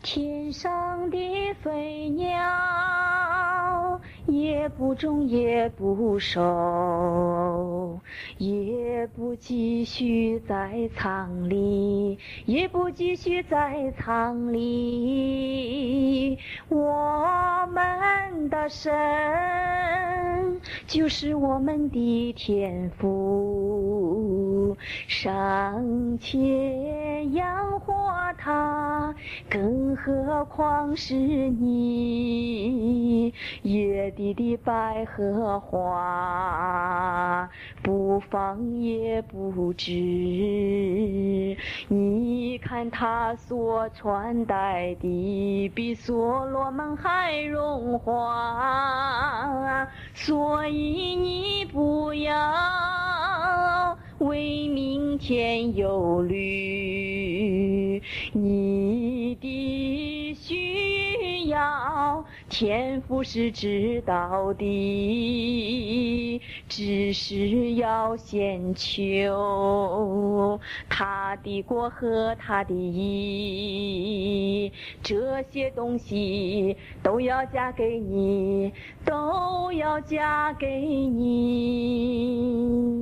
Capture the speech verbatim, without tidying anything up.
天上的飞鸟，也不种也不收，也不继续在仓里，也不继续在仓里。我们的神就是我们的天父，尚且养活他，更何况是你。野地的百合花，不放也不枝，你看它所穿戴的比所罗门还荣华，所以你不要为明天忧虑，你的需要天父是知道的，只是要先求他的国和他的义，这些东西都要加给你，都要加给你。